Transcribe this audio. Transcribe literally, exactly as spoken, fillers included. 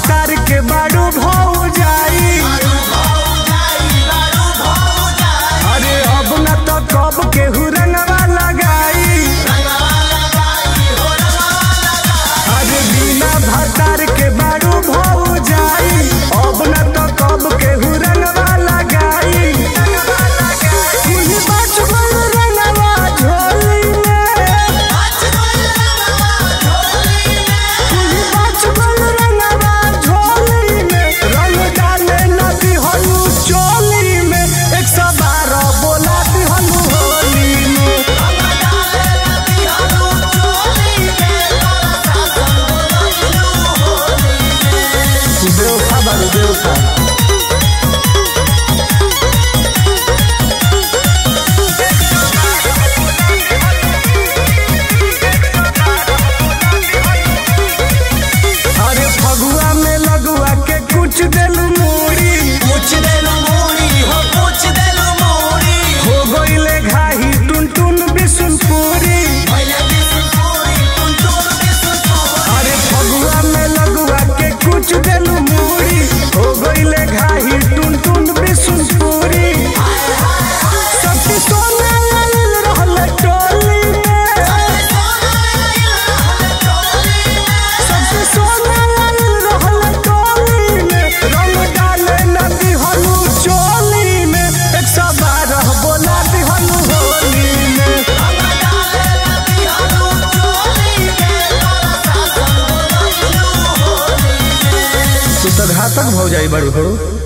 भातार के बारू भाऊ जाई। अरे अब न तो कब केहू रंगवा लगाई। अरे बिना भातार के बारू भाऊ जाई। अब न तो कब केहू रंगवा लगाई। घातक हो जाई बड़ू हो।